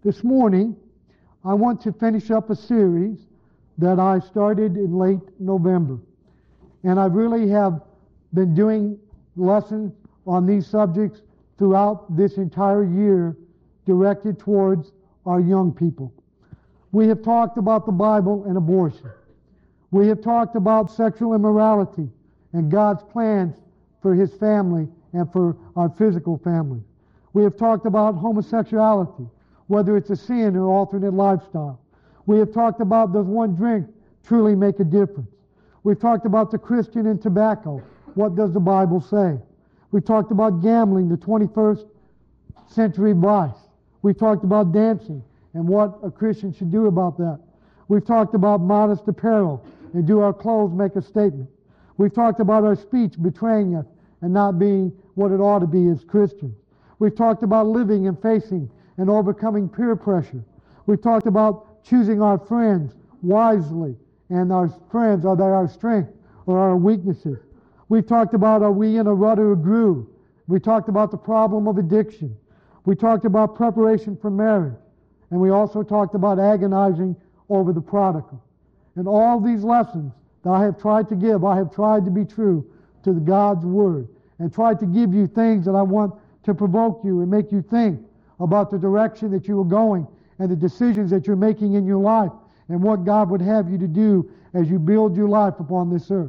This morning, I want to finish up a series that I started in late November. And I really have been doing lessons on these subjects throughout this entire year directed towards our young people. We have talked about the Bible and abortion. We have talked about sexual immorality and God's plans for His family and for our physical family. We have talked about homosexuality, whether it's a sin or alternate lifestyle. We have talked about, does one drink truly make a difference? We've talked about the Christian and tobacco. What does the Bible say? We talked about gambling, the 21st century vice. We've talked about dancing and what a Christian should do about that. We've talked about modest apparel and do our clothes make a statement. We've talked about our speech betraying us and not being what it ought to be as Christians. We've talked about living and facing and overcoming peer pressure. We've talked about choosing our friends wisely, and our friends, are they our strength or our weaknesses? We've talked about, are we in a rut or a groove? We talked about the problem of addiction. We talked about preparation for marriage. And we also talked about agonizing over the prodigal. And all these lessons that I have tried to give, I have tried to be true to God's Word and tried to give you things that I want to provoke you and make you think about the direction that you are going and the decisions that you're making in your life and what God would have you to do as you build your life upon this earth.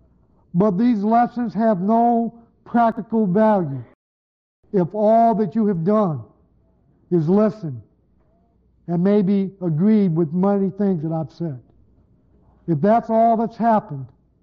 But these lessons have no practical value if all that you have done is listen and maybe agreed with many things that I've said. If that's all that's happened,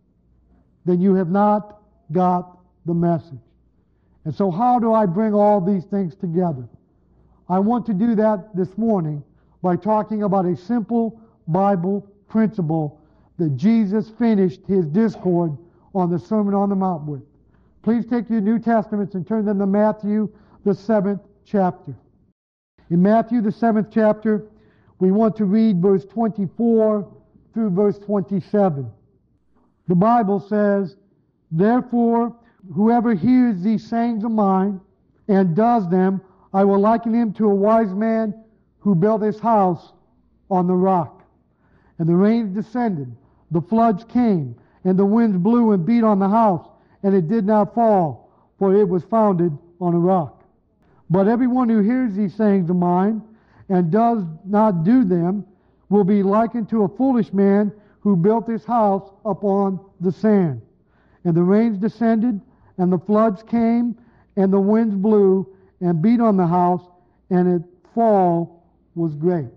then you have not got the message. And so how do I bring all these things together? I want to do that this morning by talking about a simple Bible principle that Jesus finished His discourse on the Sermon on the Mount with. Please take your New Testaments and turn them to Matthew, the 7th chapter. In Matthew, the 7th chapter, we want to read verse 24 through verse 27. The Bible says, "Therefore, whoever hears these sayings of mine and does them, I will liken him to a wise man who built his house on the rock. And the rains descended, the floods came, and the winds blew and beat on the house, and it did not fall, for it was founded on a rock. But everyone who hears these sayings of mine and does not do them will be likened to a foolish man who built his house upon the sand. And the rains descended, and the floods came, and the winds blew and beat on the house, and its fall was great."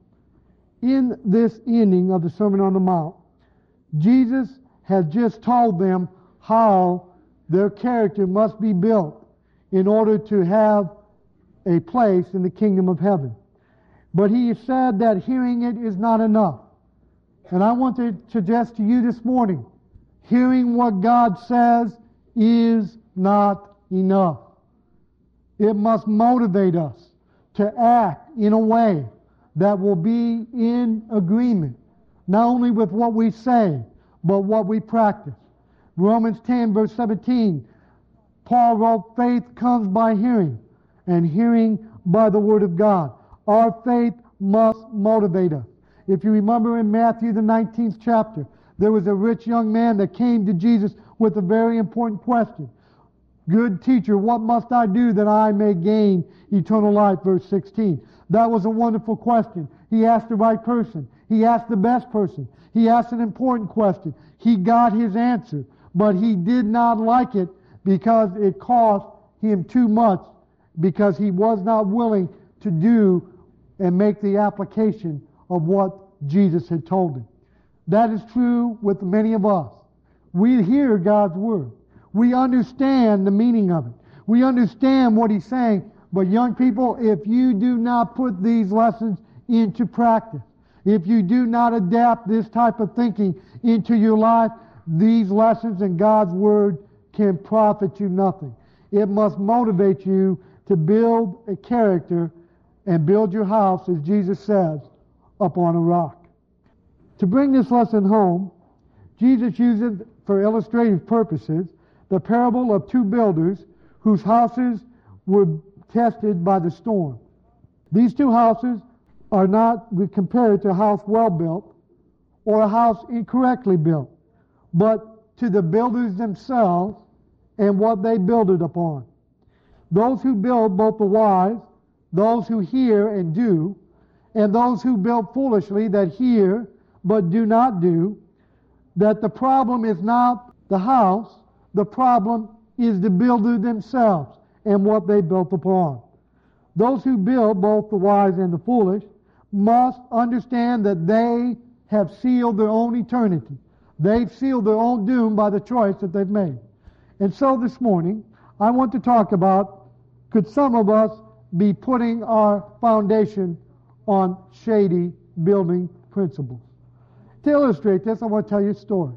In this ending of the Sermon on the Mount, Jesus has just told them how their character must be built in order to have a place in the kingdom of heaven. But He said that hearing it is not enough. And I want to suggest to you this morning, hearing what God says is not enough. It must motivate us to act in a way that will be in agreement, not only with what we say, but what we practice. Romans 10, verse 17, Paul wrote, "Faith comes by hearing, and hearing by the Word of God." Our faith must motivate us. If you remember in Matthew, the 19th chapter, there was a rich young man that came to Jesus with a very important question. "Good teacher, what must I do that I may gain eternal life?" Verse 16. That was a wonderful question. He asked the right person. He asked the best person. He asked an important question. He got his answer, but he did not like it because it cost him too much, because he was not willing to do and make the application of what Jesus had told him. That is true with many of us. We hear God's Word. We understand the meaning of it. We understand what He's saying. But young people, if you do not put these lessons into practice, if you do not adapt this type of thinking into your life, these lessons in God's Word can profit you nothing. It must motivate you to build a character and build your house, as Jesus says, upon a rock. To bring this lesson home, Jesus uses, for illustrative purposes, the parable of two builders whose houses were tested by the storm. These two houses are not compared to a house well built or a house incorrectly built, but to the builders themselves and what they build it upon. Those who build, both the wise, those who hear and do, and those who build foolishly, that hear but do not do, that the problem is not the house, the problem is the builder themselves and what they built upon. Those who build, both the wise and the foolish, must understand that they have sealed their own eternity. They've sealed their own doom by the choice that they've made. And so this morning, I want to talk about, could some of us be putting our foundation on shady building principles? To illustrate this, I want to tell you a story.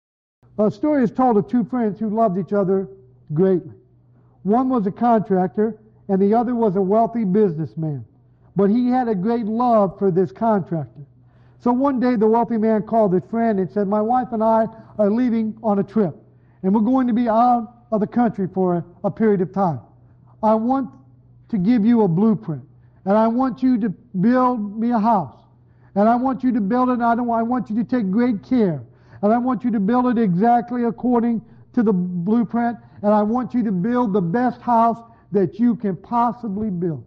A story is told of two friends who loved each other greatly. One was a contractor, and the other was a wealthy businessman. But he had a great love for this contractor. So one day the wealthy man called his friend and said, "My wife and I are leaving on a trip, and we're going to be out of the country for a period of time. I want to give you a blueprint, and I want you to build me a house. And I want you to build it, and I want you to take great care. And I want you to build it exactly according to the blueprint, and I want you to build the best house that you can possibly build."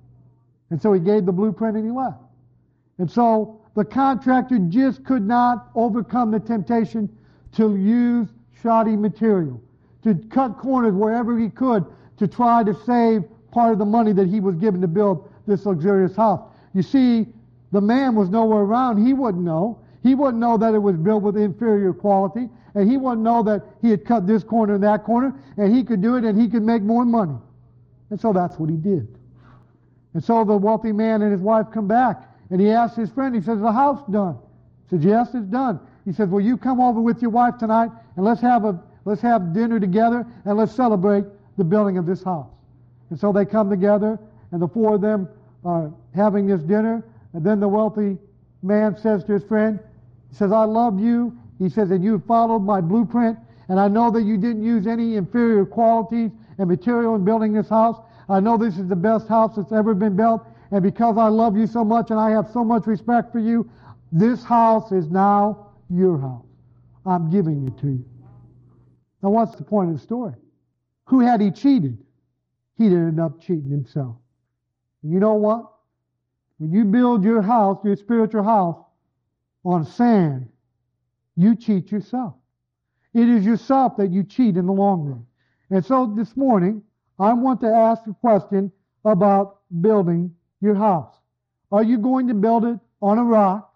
And so he gave the blueprint and he left. And so the contractor just could not overcome the temptation to use shoddy material, to cut corners wherever he could to try to save part of the money that he was given to build this luxurious house. You see, the man was nowhere around. He wouldn't know. He wouldn't know that it was built with inferior quality, and he wouldn't know that he had cut this corner and that corner, and he could do it and he could make more money. And so that's what he did. And so the wealthy man and his wife come back, and he asks his friend, he says, "The house done?" He says, "Yes, it's done." He says, "Well, you come over with your wife tonight, and let's have dinner together, and let's celebrate the building of this house." And so they come together, and the four of them are having this dinner, and then the wealthy man says to his friend, he says, "I love you." He says, "And you followed my blueprint, and I know that you didn't use any inferior qualities and material in building this house. I know this is the best house that's ever been built, and because I love you so much and I have so much respect for you, this house is now your house. I'm giving it to you." Now what's the point of the story? Who had he cheated? He'd ended up cheating himself. And you know what? When you build your house, your spiritual house, on sand, you cheat yourself. It is yourself that you cheat in the long run. And so this morning, I want to ask a question about building your house. Are you going to build it on a rock,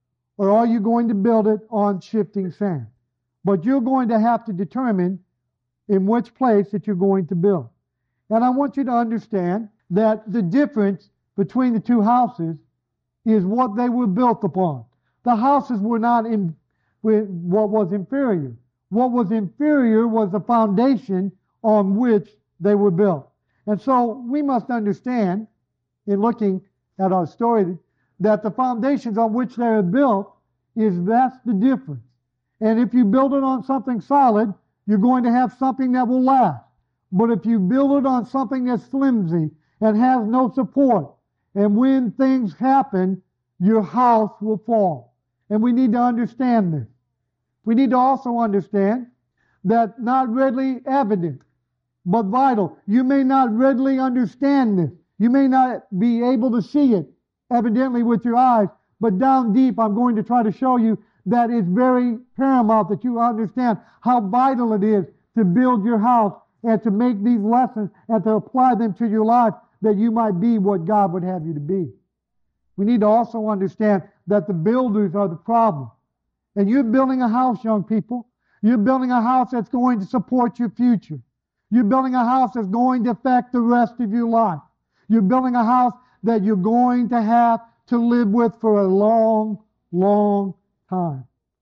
or are you going to build it on shifting sand? But you're going to have to determine in which place that you're going to build. And I want you to understand that the difference between the two houses is what they were built upon. The houses were not in what was inferior. What was inferior was the foundation on which they were built. And so we must understand, in looking at our story, that the foundations on which they are built that's the difference. And if you build it on something solid, you're going to have something that will last. But if you build it on something that's flimsy and has no support, and when things happen, your house will fall. And we need to understand this. We need to also understand that not readily evident, but vital. You may not readily understand this. You may not be able to see it evidently with your eyes, but down deep I'm going to try to show you that it's very paramount that you understand how vital it is to build your house and to make these lessons and to apply them to your life, that you might be what God would have you to be. We need to also understand that the builders are the problem. And you're building a house, young people. You're building a house that's going to support your future. You're building a house that's going to affect the rest of your life. You're building a house that you're going to have to live with for a long, long time.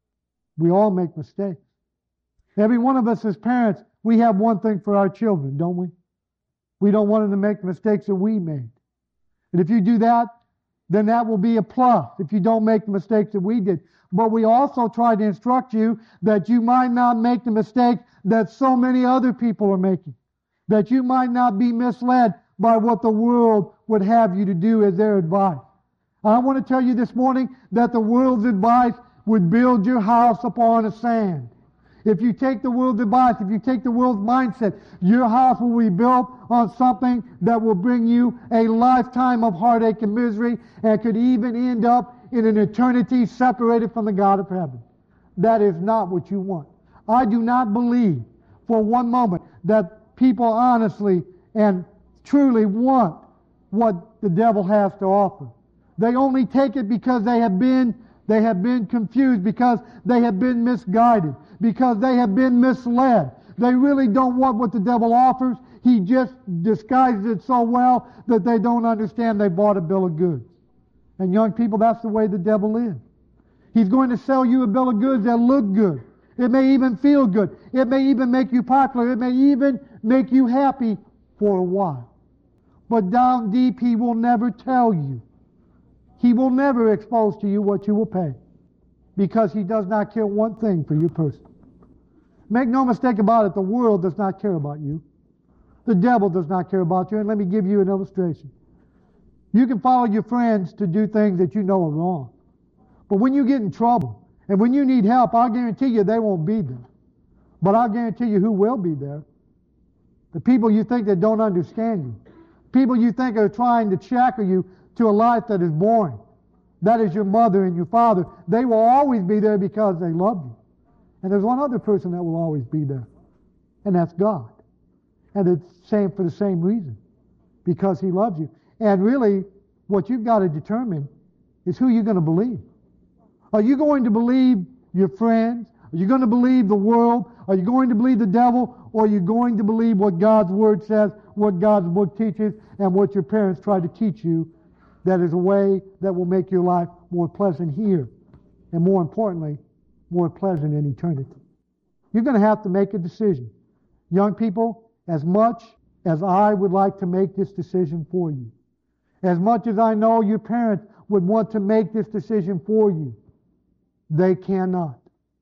We all make mistakes. Every one of us as parents, we have one thing for our children, don't we? We don't want them to make the mistakes that we made. And if you do that, then that will be a plus if you don't make the mistakes that we did. But we also try to instruct you that you might not make the mistakes that so many other people are making. That you might not be misled by what the world would have you to do as their advice. I want to tell you this morning that the world's advice would build your house upon a sand. If you take the world's advice, if you take the world's mindset, your house will be built on something that will bring you a lifetime of heartache and misery, and could even end up in an eternity separated from the God of heaven. That is not what you want. I do not believe for one moment that people honestly and truly want what the devil has to offer. They only take it because they have been confused, because they have been misguided, because they have been misled. They really don't want what the devil offers. He just disguises it so well that they don't understand they bought a bill of goods. And young people, that's the way the devil is. He's going to sell you a bill of goods that look good. It may even feel good. It may even make you popular. It may even make you happy for a while. But down deep, he will never tell you. He will never expose to you what you will pay, because he does not care one thing for your person. Make no mistake about it, the world does not care about you. The devil does not care about you. And let me give you an illustration. You can follow your friends to do things that you know are wrong. But when you get in trouble, and when you need help, I'll guarantee you they won't be there. But I'll guarantee you who will be there. The people you think that don't understand you. People you think are trying to shackle you to a life that is boring. That is your mother and your father. They will always be there because they love you. And there's one other person that will always be there, and that's God. And it's same for the same reason, because he loves you. And really, what you've got to determine is who you're going to believe. Are you going to believe your friends? Are you going to believe the world? Are you going to believe the devil? Or are you going to believe what God's Word says, what God's book teaches, and what your parents try to teach you, that is a way that will make your life more pleasant here, and more importantly, more pleasant in eternity? You're going to have to make a decision. Young people, as much as I would like to make this decision for you, as much as I know your parents would want to make this decision for you, they cannot.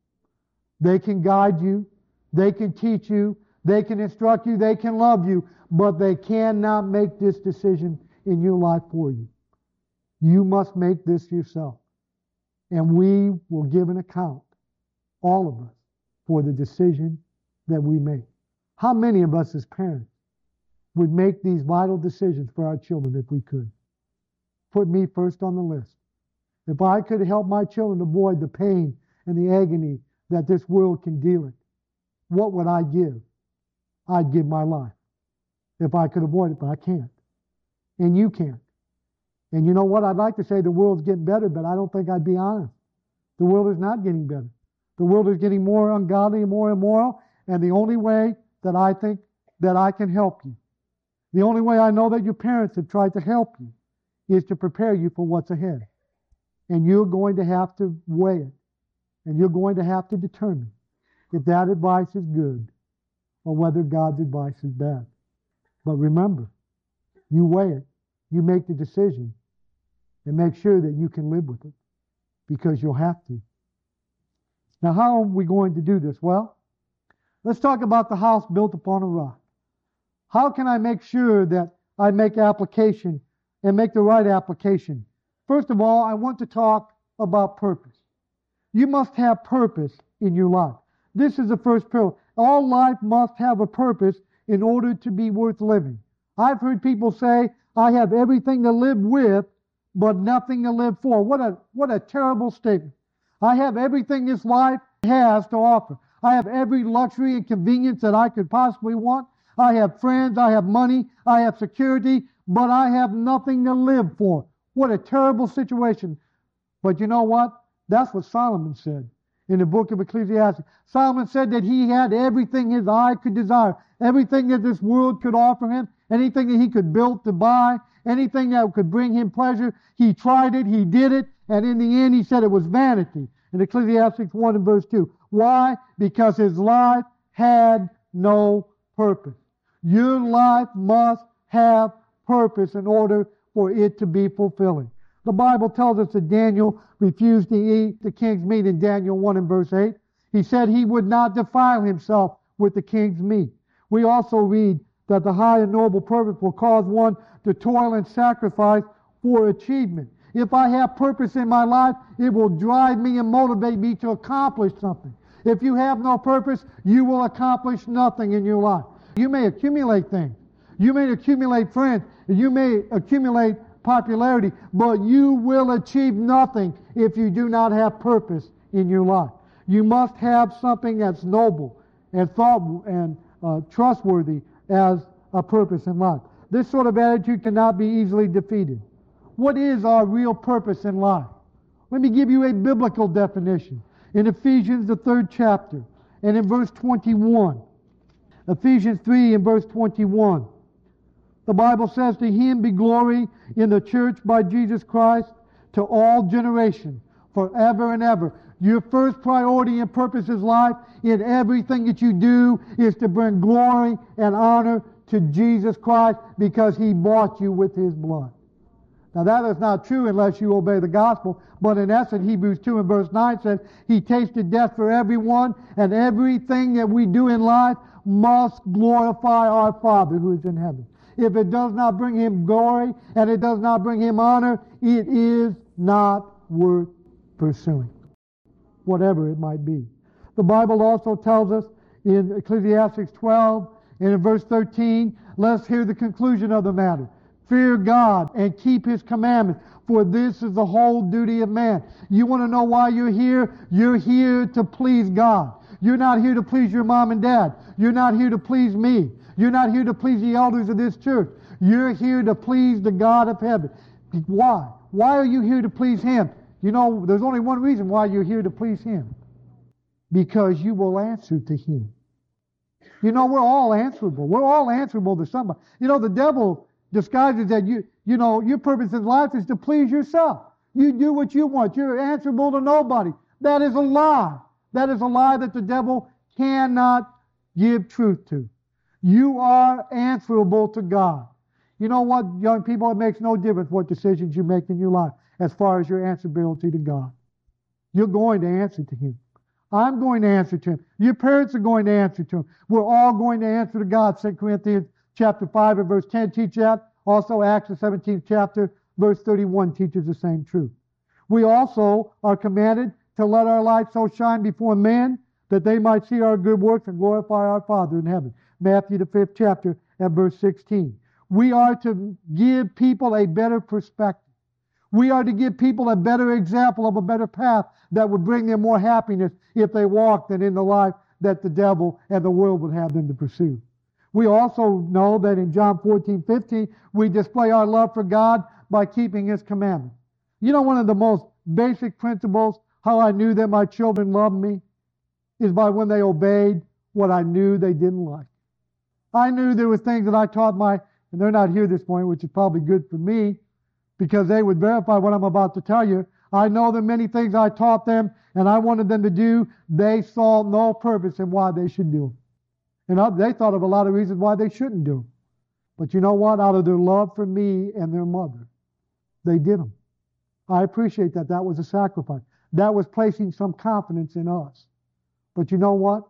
They can guide you, they can teach you, they can instruct you, they can love you, but they cannot make this decision in your life for you. You must make this yourself. And we will give an account, all of us, for the decision that we make. How many of us as parents would make these vital decisions for our children if we could? Put me first on the list. If I could help my children avoid the pain and the agony that this world can deal with, what would I give? I'd give my life if I could avoid it, but I can't. And you can't. And you know what? I'd like to say the world's getting better, but I don't think I'd be honest. The world is not getting better. The world is getting more ungodly and more immoral, and the only way that I think that I can help you, the only way I know that your parents have tried to help you, is to prepare you for what's ahead. And you're going to have to weigh it, and you're going to have to determine if that advice is good or whether God's advice is bad. But remember, you weigh it, you make the decision, and make sure that you can live with it, because you'll have to. Now, how are we going to do this? Well, let's talk about the house built upon a rock. How can I make sure that I make application and make the right application? First of all, I want to talk about purpose. You must have purpose in your life. This is the first pillar. All life must have a purpose in order to be worth living. I've heard people say, I have everything to live with, but nothing to live for. What a terrible statement. I have everything this life has to offer. I have every luxury and convenience that I could possibly want. I have friends, I have money, I have security, but I have nothing to live for. What a terrible situation. But you know what? That's what Solomon said in the book of Ecclesiastes. Solomon said that he had everything his eye could desire, everything that this world could offer him, anything that he could build to buy, anything that could bring him pleasure. He tried it, he did it, and in the end he said it was vanity. In Ecclesiastes 1 and verse 2. Why? Because his life had no purpose. Your life must have purpose in order for it to be fulfilling. The Bible tells us that Daniel refused to eat the king's meat in Daniel 1 and verse 8. He said he would not defile himself with the king's meat. We also read that the high and noble purpose will cause one to toil and sacrifice for achievement. If I have purpose in my life, it will drive me and motivate me to accomplish something. If you have no purpose, you will accomplish nothing in your life. You may accumulate things. You may accumulate friends. You may accumulate popularity, but you will achieve nothing if you do not have purpose in your life. You must have something that's noble and thought and trustworthy as a purpose in life. This sort of attitude cannot be easily defeated. What is our real purpose in life? Let me give you a biblical definition. In Ephesians, the 3rd chapter, and in verse 21. Ephesians 3 and verse 21. The Bible says, "To him be glory in the church by Jesus Christ to all generations, forever and ever." Your first priority and purpose in life, in everything that you do, is to bring glory and honor to Jesus Christ because He bought you with His blood. Now that is not true unless you obey the gospel, but in essence, Hebrews 2 and verse 9 says, He tasted death for everyone, and everything that we do in life must glorify our Father who is in heaven. If it does not bring Him glory and it does not bring Him honor, it is not worth pursuing, whatever it might be. The Bible also tells us in Ecclesiastes 12 and in verse 13, let's hear the conclusion of the matter. Fear God and keep His commandments, for this is the whole duty of man. You want to know why you're here? You're here to please God. You're not here to please your mom and dad. You're not here to please me. You're not here to please the elders of this church. You're here to please the God of heaven. Why? Why are you here to please Him? You know, there's only one reason why you're here to please Him. Because you will answer to Him. You know, we're all answerable. We're all answerable to somebody. You know, the devil disguises that you know, your purpose in life is to please yourself. You do what you want. You're answerable to nobody. That is a lie. That is a lie that the devil cannot give truth to. You are answerable to God. You know what, young people? It makes no difference what decisions you make in your life as far as your answerability to God. You're going to answer to Him. I'm going to answer to Him. Your parents are going to answer to Him. We're all going to answer to God. 2 Corinthians chapter 5 and verse 10 teach that. Also Acts the 17th chapter, verse 31 teaches the same truth. We also are commanded to let our light so shine before men that they might see our good works and glorify our Father in heaven. Matthew the 5th chapter and verse 16. We are to give people a better perspective. We are to give people a better example of a better path that would bring them more happiness if they walked than in the life that the devil and the world would have them to pursue. We also know that in John 14:15, we display our love for God by keeping His commandments. You know, one of the most basic principles, how I knew that my children loved me, is by when they obeyed what I knew they didn't like. I knew there were things that I taught and they're not here this morning, which is probably good for me, because they would verify what I'm about to tell you. I know that many things I taught them and I wanted them to do, they saw no purpose in why they should do them. And they thought of a lot of reasons why they shouldn't do them. But you know what? Out of their love for me and their mother, they did them. I appreciate that. That was a sacrifice. That was placing some confidence in us. But you know what?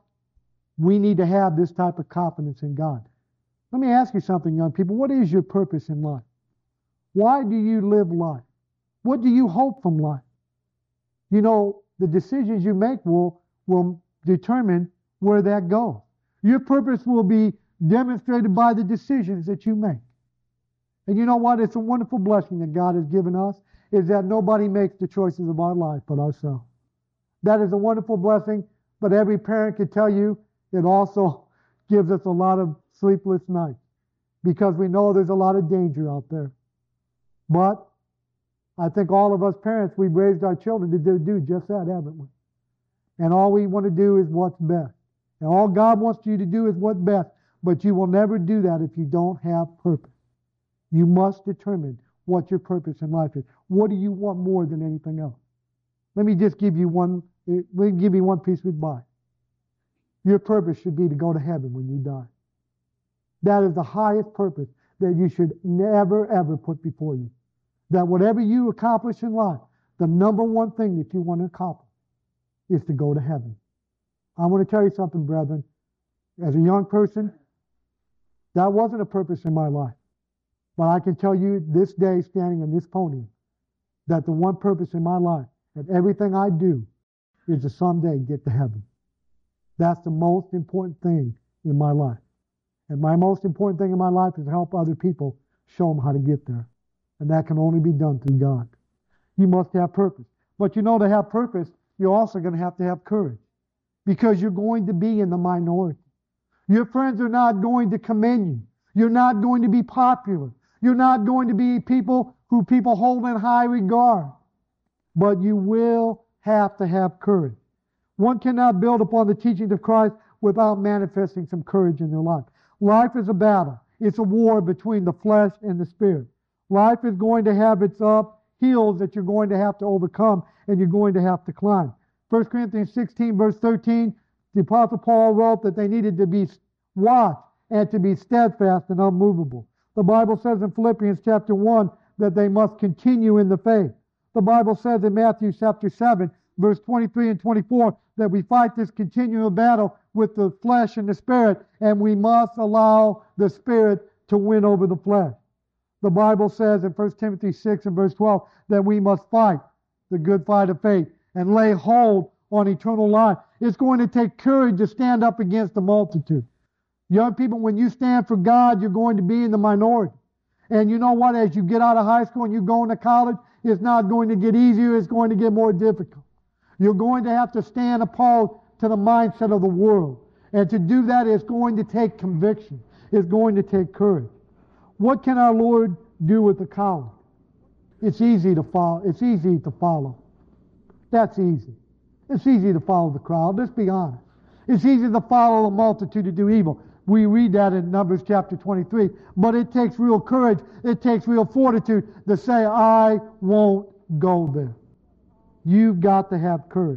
We need to have this type of confidence in God. Let me ask you something, young people. What is your purpose in life? Why do you live life? What do you hope from life? You know, the decisions you make will determine where that goes. Your purpose will be demonstrated by the decisions that you make. And you know what? It's a wonderful blessing that God has given us, is that nobody makes the choices of our life but ourselves. That is a wonderful blessing, but every parent can tell you it also gives us a lot of sleepless nights because we know there's a lot of danger out there. But I think all of us parents, we've raised our children to do just that, haven't we? And all we want to do is what's best. And all God wants you to do is what's best. But you will never do that if you don't have purpose. You must determine what your purpose in life is. What do you want more than anything else? Let me just give you one piece of advice. Your purpose should be to go to heaven when you die. That is the highest purpose that you should never, ever put before you. That whatever you accomplish in life, the number one thing that you want to accomplish is to go to heaven. I want to tell you something, brethren. As a young person, That wasn't a purpose in my life. But I can tell you this day, standing on this podium, that the one purpose in my life, that everything I do, is to someday get to heaven. That's the most important thing in my life. And my most important thing in my life is to help other people, show them how to get there. And that can only be done through God. You must have purpose. But you know, to have purpose, you're also going to have courage. Because you're going to be in the minority. Your friends are not going to commend you. You're not going to be popular. You're not going to be people who people hold in high regard. But you will have to have courage. One cannot build upon the teachings of Christ without manifesting some courage in their life. Life is a battle. It's a war between the flesh and the spirit. Life is going to have its hills that you're going to have to overcome and you're going to have to climb. 1 Corinthians 16 verse 13, the Apostle Paul wrote that they needed to be watched and to be steadfast and unmovable. The Bible says in Philippians chapter 1 that they must continue in the faith. The Bible says in Matthew chapter 7 verse 23 and 24 that we fight this continual battle with the flesh and the spirit, and we must allow the spirit to win over the flesh. The Bible says in 1 Timothy 6 and verse 12 that we must fight the good fight of faith and lay hold on eternal life. It's going to take courage to stand up against the multitude. Young people, when you stand for God, you're going to be in the minority. And you know what? As you get out of high school and you go into college, it's not going to get easier. It's going to get more difficult. You're going to have to stand opposed to the mindset of the world. And to do that is going to take conviction. It's going to take courage. What can our Lord do with the coward? It's easy to follow. It's easy to follow. That's easy. It's easy to follow the crowd. Let's be honest. It's easy to follow a multitude to do evil. We read that in Numbers chapter 23. But it takes real courage. It takes real fortitude to say, I won't go there. You've got to have courage.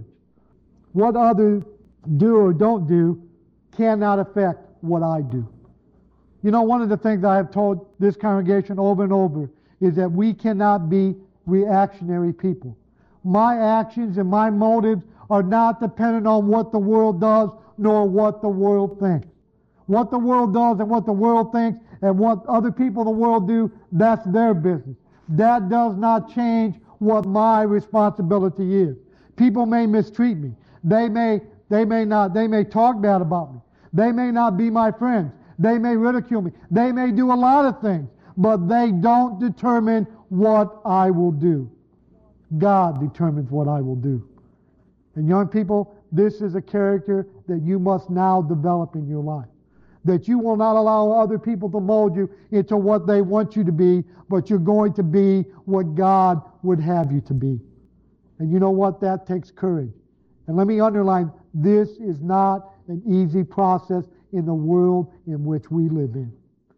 What others do or don't do cannot affect what I do. You know, one of the things I have told this congregation over and over is that we cannot be reactionary people. My actions and my motives are not dependent on what the world does nor what the world thinks. What the world does and what the world thinks and what other people in the world do, that's their business. That does not change what my responsibility is. People may mistreat me. They may talk bad about me. They may not be my friends. They may ridicule me. They may do a lot of things, but they don't determine what I will do. God determines what I will do. And young people, this is a character that you must now develop in your life. That you will not allow other people to mold you into what they want you to be, but you're going to be what God would have you to be. And you know what? That takes courage. And let me underline, this is not an easy process in the world in which we live in.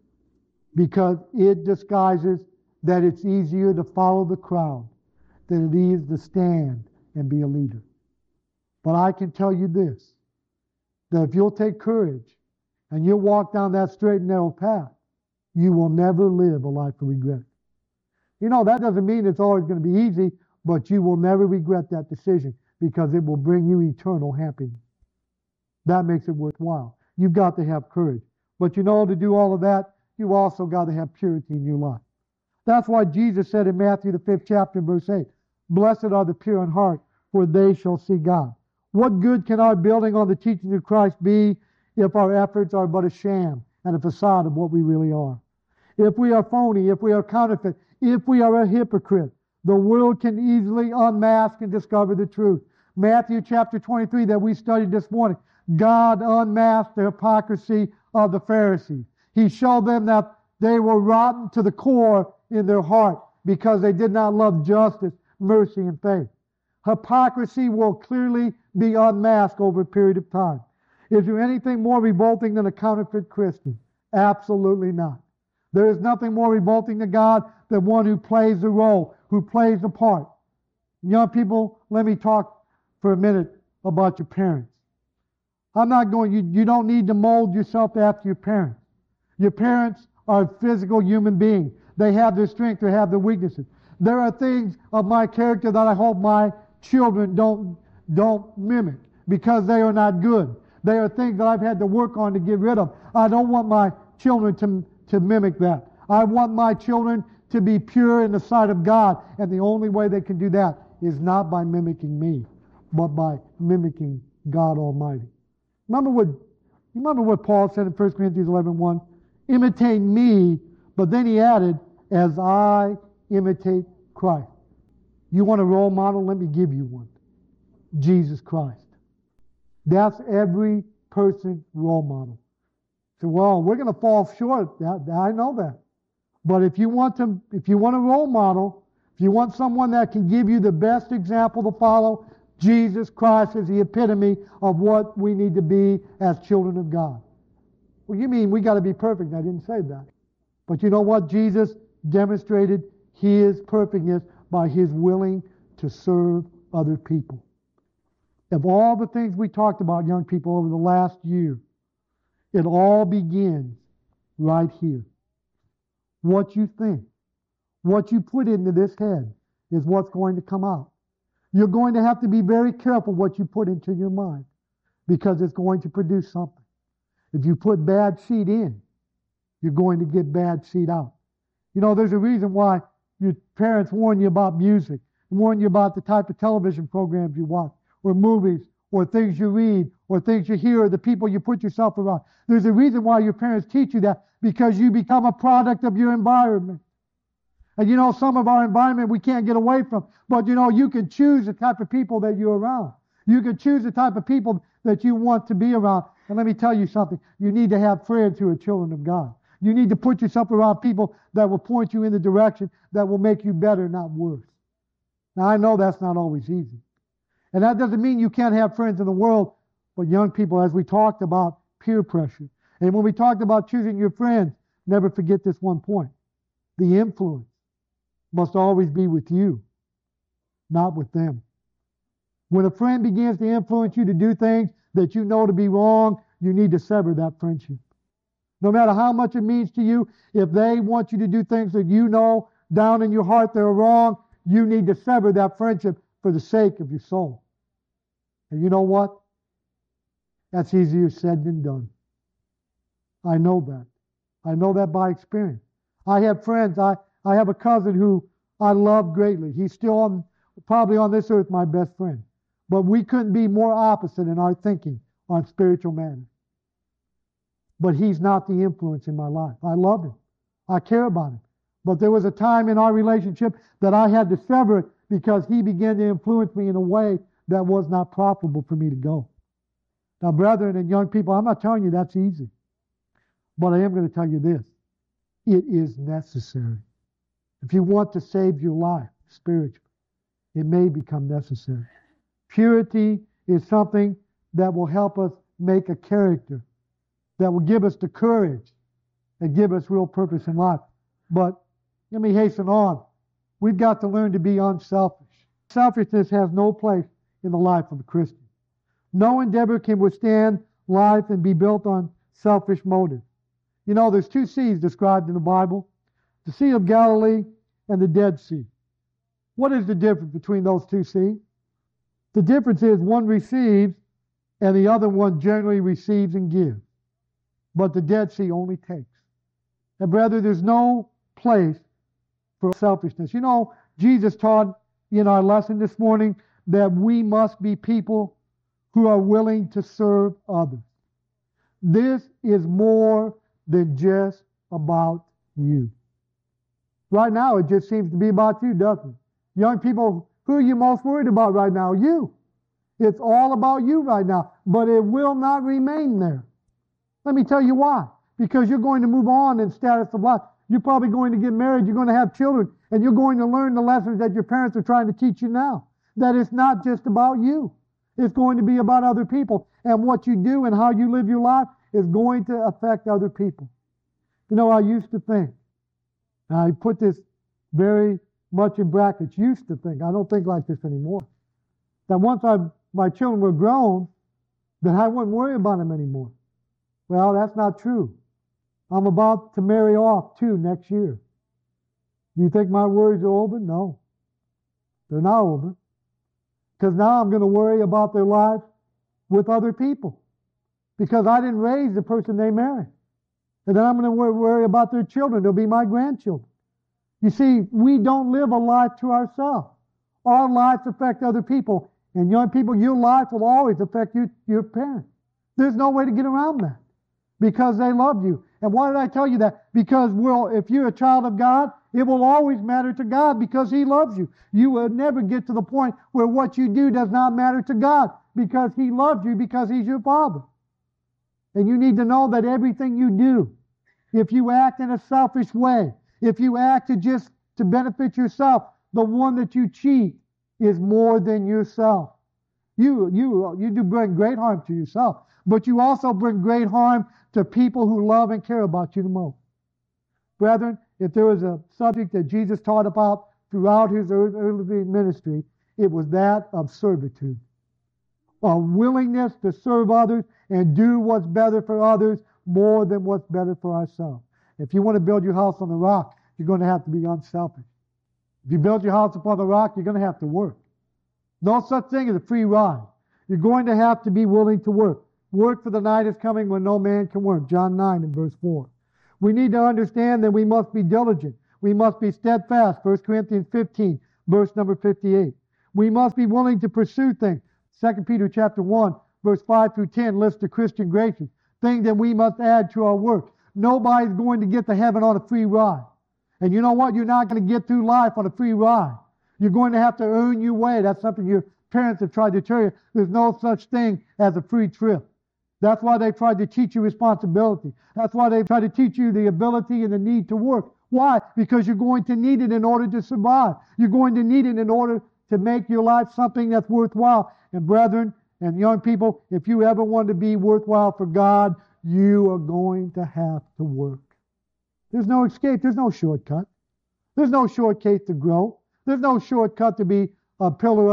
Because it disguises that it's easier to follow the crowd than it is to stand and be a leader. But I can tell you this, that if you'll take courage and you'll walk down that straight and narrow path, you will never live a life of regret. You know, that doesn't mean it's always going to be easy, but you will never regret that decision because it will bring you eternal happiness. That makes it worthwhile. You've got to have courage. But you know, to do all of that, you also got to have purity in your life. That's why Jesus said in Matthew the 5th chapter, verse 8, "Blessed are the pure in heart, for they shall see God." What good can our building on the teachings of Christ be if our efforts are but a sham and a facade of what we really are? If we are phony, if we are counterfeit, if we are a hypocrite, the world can easily unmask and discover the truth. Matthew chapter 23 that we studied this morning, God unmasked the hypocrisy of the Pharisees. He showed them that they were rotten to the core in their heart because they did not love justice, mercy, and faith. Hypocrisy will clearly be unmasked over a period of time. Is there anything more revolting than a counterfeit Christian? Absolutely not. There is nothing more revolting to God than one who plays the role, who plays the part. Young people, let me talk for a minute about your parents. You don't need to mold yourself after your parents. Your parents are physical human beings. They have their strength, they have their weaknesses. There are things of my character that I hope my children don't mimic because they are not good. They are things that I've had to work on to get rid of. I don't want my children to mimic that. I want my children to be pure in the sight of God. And the only way they can do that is not by mimicking me, but by mimicking God Almighty. Remember what Paul said in 1 Corinthians 11:1? Imitate me, but then he added, as I imitate Christ. You want a role model? Let me give you one. Jesus Christ. That's every person's role model. So, well, we're going to fall short. I know that. But if you want a role model, if you want someone that can give you the best example to follow, Jesus Christ is the epitome of what we need to be as children of God. Well, you mean we got to be perfect? I didn't say that. But you know what? Jesus demonstrated His perfectness by His willing to serve other people. Of all the things we talked about, young people, over the last year, it all begins right here. What you think, what you put into this head is what's going to come out. You're going to have to be very careful what you put into your mind because it's going to produce something. If you put bad seed in, you're going to get bad seed out. You know, there's a reason why your parents warn you about music, warn you about the type of television programs you watch, or movies, or things you read, or things you hear, or the people you put yourself around. There's a reason why your parents teach you that, because you become a product of your environment. And you know, some of our environment we can't get away from, but you know, you can choose the type of people that you're around. You can choose the type of people that you want to be around. And let me tell you something, you need to have friends who are children of God. You need to put yourself around people that will point you in the direction that will make you better, not worse. Now, I know that's not always easy. And that doesn't mean you can't have friends in the world, but young people, as we talked about peer pressure, and when we talked about choosing your friends, never forget this one point. The influence must always be with you, not with them. When a friend begins to influence you to do things that you know to be wrong, you need to sever that friendship. No matter how much it means to you, if they want you to do things that you know down in your heart they're wrong, you need to sever that friendship for the sake of your soul. And you know what? That's easier said than done. I know that. I know that by experience. I have friends. I have a cousin who I love greatly. He's still probably on this earth my best friend. But we couldn't be more opposite in our thinking on spiritual matters. But he's not the influence in my life. I love him. I care about him. But there was a time in our relationship that I had to sever it because he began to influence me in a way that was not profitable for me to go. Now, brethren and young people, I'm not telling you that's easy. But I am going to tell you this. It is necessary. If you want to save your life spiritually, it may become necessary. Purity is something that will help us make a character, that will give us the courage and give us real purpose in life. But let me hasten on. We've got to learn to be unselfish. Selfishness has no place in the life of a Christian. No endeavor can withstand life and be built on selfish motives. You know, there's two seas described in the Bible, the Sea of Galilee and the Dead Sea. What is the difference between those two seas? The difference is one receives and the other one generally receives and gives. But the Dead Sea only takes. And brother, there's no place for selfishness. You know, Jesus taught in our lesson this morning that we must be people who are willing to serve others. This is more than just about you. Right now, it just seems to be about you, doesn't it? Young people, who are you most worried about right now? You. It's all about you right now, but it will not remain there. Let me tell you why. Because you're going to move on in status of life. You're probably going to get married, you're going to have children, and you're going to learn the lessons that your parents are trying to teach you now. That it's not just about you. It's going to be about other people. And what you do and how you live your life is going to affect other people. You know, I used to think, and I put this very much in brackets, used to think, I don't think like this anymore, that once my children were grown, that I wouldn't worry about them anymore. Well, that's not true. I'm about to marry off 2 next year. Do you think my worries are over? No. They're not over. Because now I'm going to worry about their lives with other people. Because I didn't raise the person they married. And then I'm going to worry about their children. They'll be my grandchildren. You see, we don't live a life to ourselves. Our lives affect other people. And young people, your life will always affect your parents. There's no way to get around that because they love you. And why did I tell you that? Because if you're a child of God, it will always matter to God because He loves you. You will never get to the point where what you do does not matter to God because He loves you because He's your Father. And you need to know that everything you do, if you act in a selfish way, if you act to benefit yourself, the one that you cheat is more than yourself. You do bring great harm to yourself, but you also bring great harm to people who love and care about you the most. Brethren, if there was a subject that Jesus taught about throughout His earthly ministry, it was that of servitude. A willingness to serve others and do what's better for others more than what's better for ourselves. If you want to build your house on the rock, you're going to have to be unselfish. If you build your house upon the rock, you're going to have to work. No such thing as a free ride. You're going to have to be willing to work. Work, for the night is coming when no man can work. John 9 and verse 4. We need to understand that we must be diligent. We must be steadfast. 1 Corinthians 15, verse number 58. We must be willing to pursue things. 2 Peter chapter 1, verse 5 through 10 lists the Christian graces, things that we must add to our work. Nobody's going to get to heaven on a free ride. And you know what? You're not going to get through life on a free ride. You're going to have to earn your way. That's something your parents have tried to tell you. There's no such thing as a free trip. That's why they tried to teach you responsibility. That's why they tried to teach you the ability and the need to work. Why? Because you're going to need it in order to survive. You're going to need it in order to make your life something that's worthwhile. And brethren and young people, if you ever want to be worthwhile for God, you are going to have to work. There's no escape. There's no shortcut. There's no shortcut to grow. There's no shortcut to be a pillar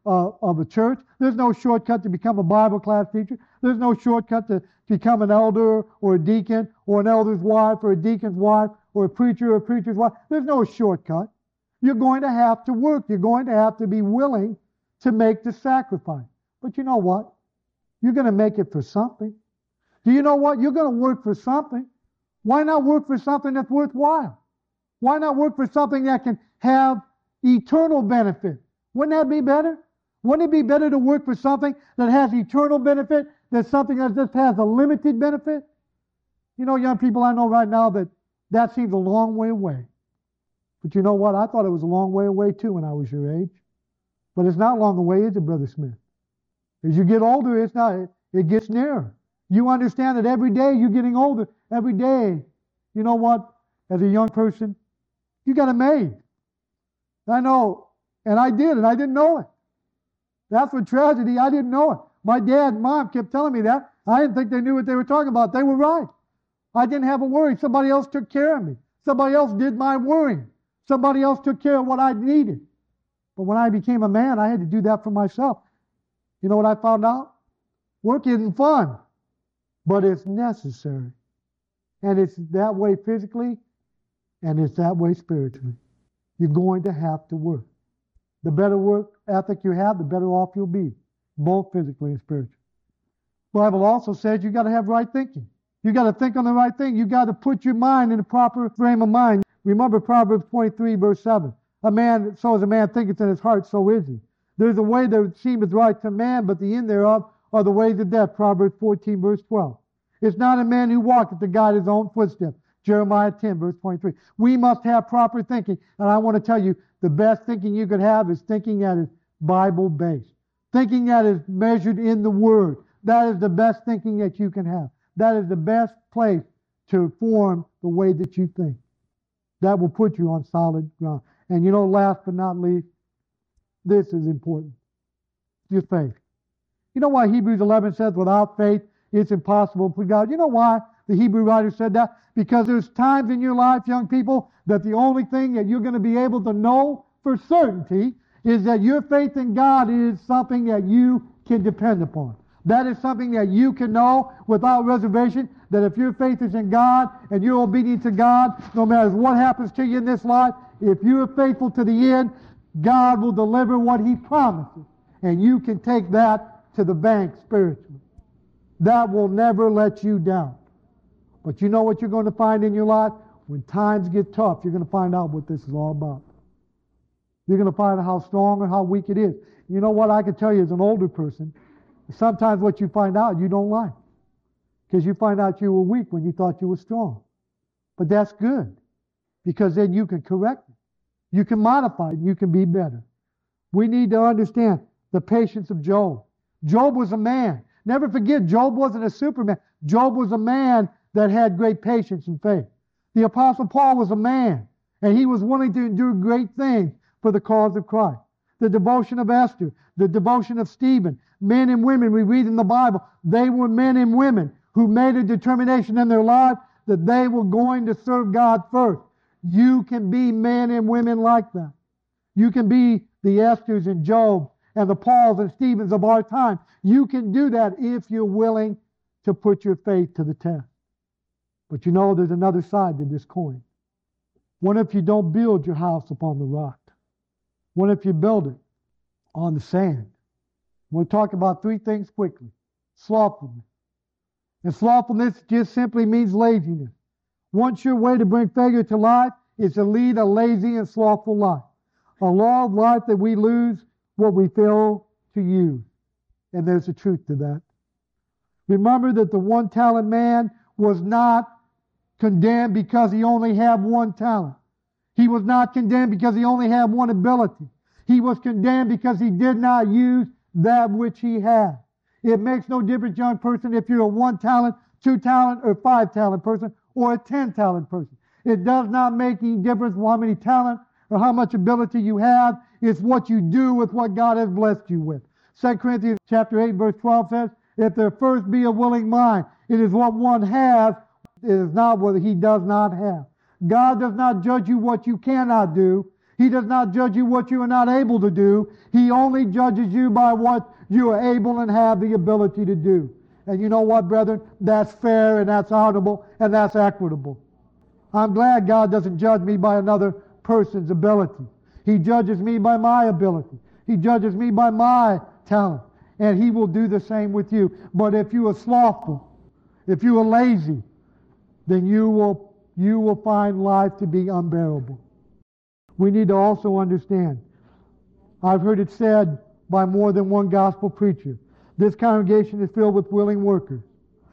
of the church. There's no shortcut to become a Bible class teacher. There's no shortcut to become an elder or a deacon or an elder's wife or a deacon's wife or a preacher or a preacher's wife. There's no shortcut. You're going to have to work. You're going to have to be willing to make the sacrifice. But you know what? You're going to make it for something. Do you know what? You're going to work for something. Why not work for something that's worthwhile? Why not work for something that can have eternal benefit? Wouldn't that be better? Wouldn't it be better to work for something that has eternal benefit than something that just has a limited benefit? You know, young people, I know right now that seems a long way away. But you know what? I thought it was a long way away too when I was your age. But it's not long away, is it, Brother Smith? As you get older, it's not. It gets nearer. You understand that every day you're getting older. Every day, you know what? As a young person, you got a maid. I know, and I did, and I didn't know it. That's what tragedy. I didn't know it. My dad and mom kept telling me that. I didn't think they knew what they were talking about. They were right. I didn't have a worry. Somebody else took care of me. Somebody else did my worrying. Somebody else took care of what I needed. But when I became a man, I had to do that for myself. You know what I found out? Work isn't fun, but it's necessary. And it's that way physically, and it's that way spiritually. You're going to have to work. The better work ethic you have, the better off you'll be, both physically and spiritually. The Bible also says you got to have right thinking. You got to think on the right thing. You got to put your mind in the proper frame of mind. Remember Proverbs 23, verse 7. So as a man thinketh in his heart, so is he. There's a way that seemeth right to man, but the end thereof are the ways of death. Proverbs 14, verse 12. It's not a man who walketh to guide his own footsteps. Jeremiah 10, verse 23. We must have proper thinking. And I want to tell you, the best thinking you could have is thinking that is Bible-based. Thinking that is measured in the Word. That is the best thinking that you can have. That is the best place to form the way that you think. That will put you on solid ground. And you know, last but not least, this is important. Your faith. You know why Hebrews 11 says, without faith, it's impossible to please God? You know why the Hebrew writer said that? Because there's times in your life, young people, that the only thing that you're going to be able to know for certainty is that your faith in God is something that you can depend upon. That is something that you can know without reservation, that if your faith is in God and you're obedient to God, no matter what happens to you in this life, if you're faithful to the end, God will deliver what He promises. And you can take that to the bank spiritually. That will never let you down. But you know what you're going to find in your life? When times get tough, you're going to find out what this is all about. You're going to find out how strong or how weak it is. You know what I can tell you as an older person? Sometimes what you find out you don't like. Because you find out you were weak when you thought you were strong. But that's good. Because then you can correct it. You can modify it. You can be better. We need to understand the patience of Job. Job was a man. Never forget, Job wasn't a superman. Job was a man that had great patience and faith. The Apostle Paul was a man, and he was willing to endure great things for the cause of Christ. The devotion of Esther, the devotion of Stephen, men and women we read in the Bible, they were men and women who made a determination in their life that they were going to serve God first. You can be men and women like that. You can be the Esthers and Job and the Pauls and Stephens of our time. You can do that if you're willing to put your faith to the test. But you know, there's another side to this coin. What if you don't build your house upon the rock? What if you build it on the sand? We'll talk about three things quickly. Slothfulness. And slothfulness just simply means laziness. One sure way to bring failure to life is to lead a lazy and slothful life. A law of life that we lose what we fail to use. And there's a truth to that. Remember that the one-talent man was not condemned because he only had one talent. He was not condemned because he only had one ability. He was condemned because he did not use that which he had. It makes no difference, young person, if you're a one-talent, two-talent, or five-talent person, or a 10-talent person. It does not make any difference how many talent or how much ability you have. It's what you do with what God has blessed you with. 2 Corinthians chapter 8, verse 12 says, if there first be a willing mind, it is what one has, it is not what he does not have. God does not judge you what you cannot do. He does not judge you what you are not able to do. He only judges you by what you are able and have the ability to do. And you know what, brethren? That's fair and that's honorable and that's equitable. I'm glad God doesn't judge me by another person's ability. He judges me by my ability. He judges me by my talent. And He will do the same with you. But if you are slothful, if you are lazy, then you will find life to be unbearable. We need to also understand, I've heard it said by more than one gospel preacher, this congregation is filled with willing workers.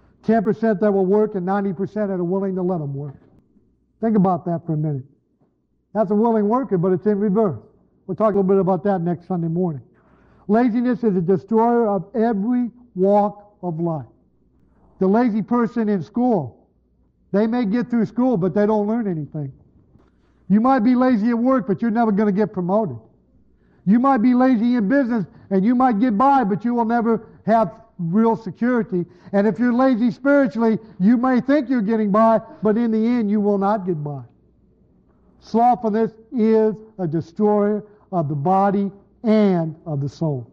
10% that will work and 90% that are willing to let them work. Think about that for a minute. That's a willing worker, but it's in reverse. We'll talk a little bit about that next Sunday morning. Laziness is a destroyer of every walk of life. The lazy person in school, they may get through school, but they don't learn anything. You might be lazy at work, but you're never going to get promoted. You might be lazy in business, and you might get by, but you will never have real security. And if you're lazy spiritually, you may think you're getting by, but in the end, you will not get by. Slothfulness is a destroyer of the body and of the soul.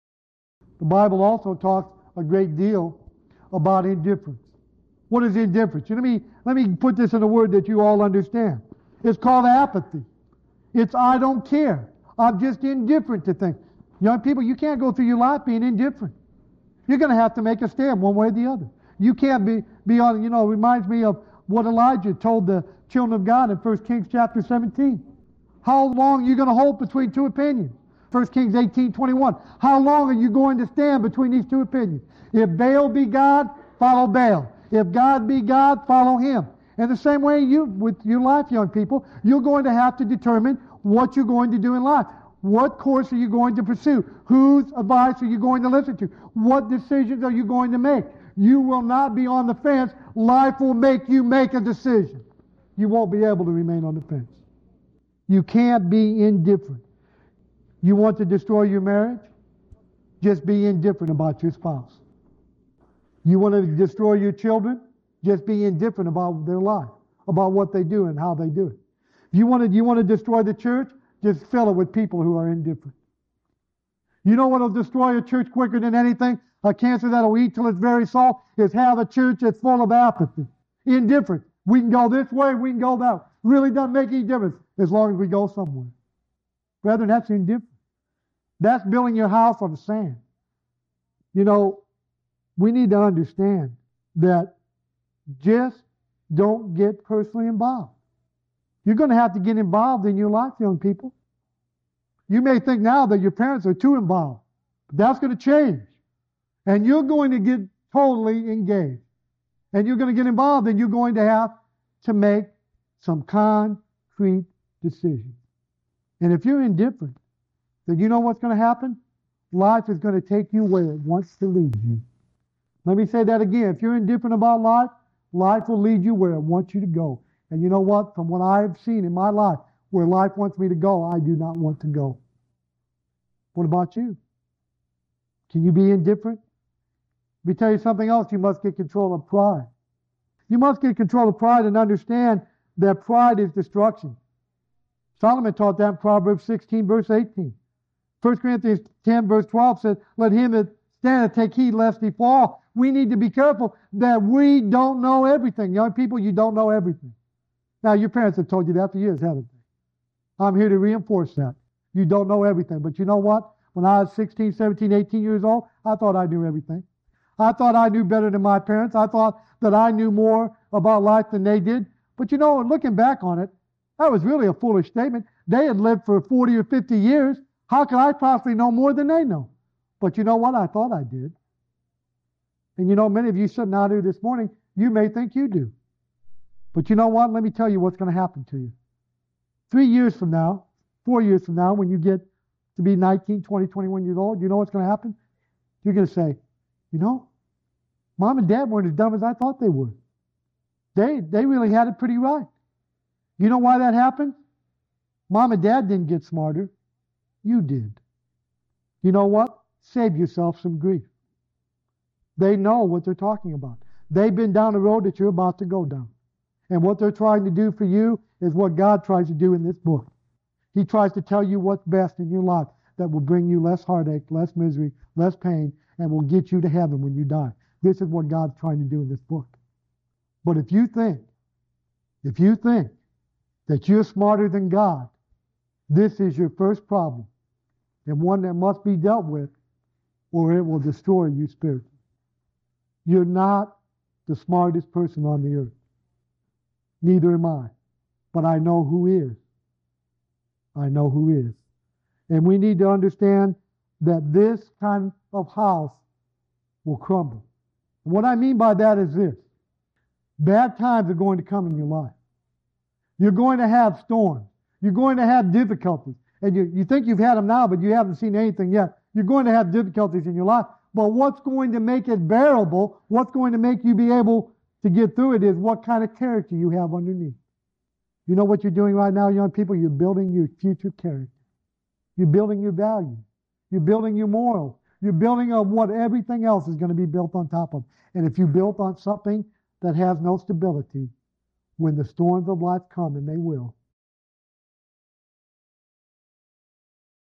The Bible also talks a great deal about indifference. What is indifference? Let me put this in a word that you all understand. It's called apathy. It's I don't care. I'm just indifferent to things. Young people, you can't go through your life being indifferent. You're going to have to make a stand one way or the other. You can't be on, it reminds me of what Elijah told the children of God in 1 Kings chapter 17. How long are you going to hold between two opinions? 1 Kings 18:21. How long are you going to stand between these two opinions? If Baal be God, follow Baal. If God be God, follow Him. And the same way with your life, young people, you're going to have to determine what you're going to do in life. What course are you going to pursue? Whose advice are you going to listen to? What decisions are you going to make? You will not be on the fence. Life will make you make a decision. You won't be able to remain on the fence. You can't be indifferent. You want to destroy your marriage? Just be indifferent about your spouse. You want to destroy your children? Just be indifferent about their life, about what they do and how they do it. You want to destroy the church? Just fill it with people who are indifferent. You know what will destroy a church quicker than anything? A cancer that will eat till its very soul is have a church that's full of apathy, indifferent. We can go this way, we can go that way. Really doesn't make any difference as long as we go somewhere. Brethren, that's indifferent. That's building your house on the sand. We need to understand that just don't get personally involved. You're going to have to get involved in your life, young people. You may think now that your parents are too involved, but that's going to change. And you're going to get totally engaged. And you're going to get involved, and you're going to have to make some concrete decisions. And if you're indifferent, then you know what's going to happen? Life is going to take you where it wants to lead you. Let me say that again. If you're indifferent about life, life will lead you where it wants you to go. And you know what? From what I've seen in my life, where life wants me to go, I do not want to go. What about you? Can you be indifferent? Let me tell you something else. You must get control of pride. You must get control of pride and understand that pride is destruction. Solomon taught that in Proverbs 16, verse 18. 1 Corinthians 10, verse 12 says, let him that standeth take heed lest he fall. We need to be careful that we don't know everything. Young people, you don't know everything. Now, your parents have told you that for years, haven't they? I'm here to reinforce that. You don't know everything. But you know what? When I was 16, 17, 18 years old, I thought I knew everything. I thought I knew better than my parents. I thought that I knew more about life than they did. But you know, looking back on it, that was really a foolish statement. They had lived for 40 or 50 years. How could I possibly know more than they know? But you know what? I thought I did. And you know, many of you sitting out here this morning, you may think you do. But you know what? Let me tell you what's going to happen to you. 3 years from now, 4 years from now, when you get to be 19, 20, 21 years old, you know what's going to happen? You're going to say, you know, Mom and Dad weren't as dumb as I thought they were. They really had it pretty right. You know why that happened? Mom and Dad didn't get smarter. You did. You know what? Save yourself some grief. They know what they're talking about. They've been down the road that you're about to go down. And what they're trying to do for you is what God tries to do in this book. He tries to tell you what's best in your life that will bring you less heartache, less misery, less pain, and will get you to heaven when you die. This is what God's trying to do in this book. But if you think that you're smarter than God, this is your first problem, and one that must be dealt with, or it will destroy you spiritually. You're not the smartest person on the earth. Neither am I. But I know who is. I know who is. And we need to understand that this kind of house will crumble. And what I mean by that is this. Bad times are going to come in your life. You're going to have storms. You're going to have difficulties. And you think you've had them now, but you haven't seen anything yet. You're going to have difficulties in your life. But what's going to make it bearable, what's going to make you be able to get through it is what kind of character you have underneath. You know what you're doing right now, young people? You're building your future character. You're building your values. You're building your morals. You're building on what everything else is going to be built on top of. And if you built on something that has no stability, when the storms of life come, and they will,